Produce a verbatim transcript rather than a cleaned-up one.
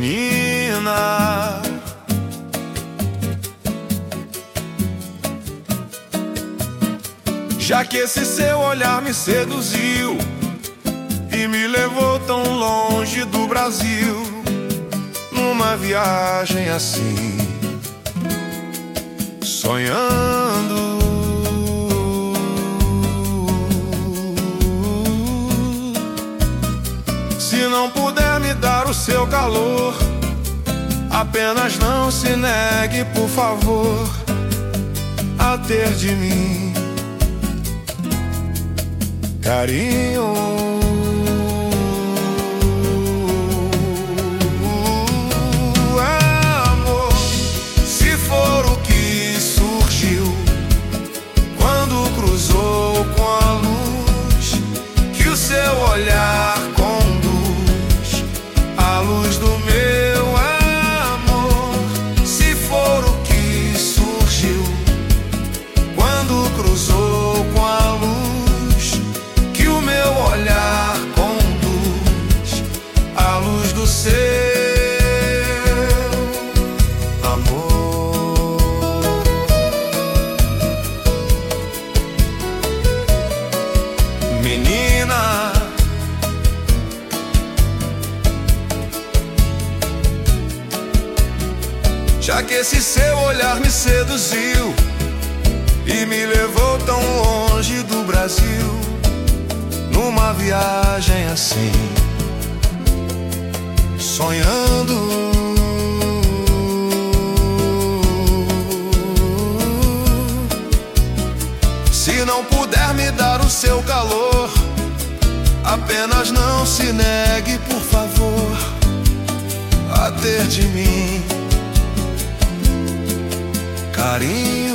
menina. Já que esse seu olhar me seduziu e me levou tão longe do Brasil, numa viagem assim, sonhando. Se não puder me dar o seu calor, apenas não se negue, por favor, a ter de mim carinho. Amor, se for o que surgiu quando cruzou com a luz que o seu olhar conduz, a luz do meu amor. Se for o que surgiu quando cruzou com a luz que o meu olhar conduz, a luz do seu amor. Menina, já que esse seu olhar me seduziu e me levou tão longe do Brasil, numa viagem assim, sonhando. Se não puder me dar o seu calor, apenas não se negue, por favor, a ter de mim carinho.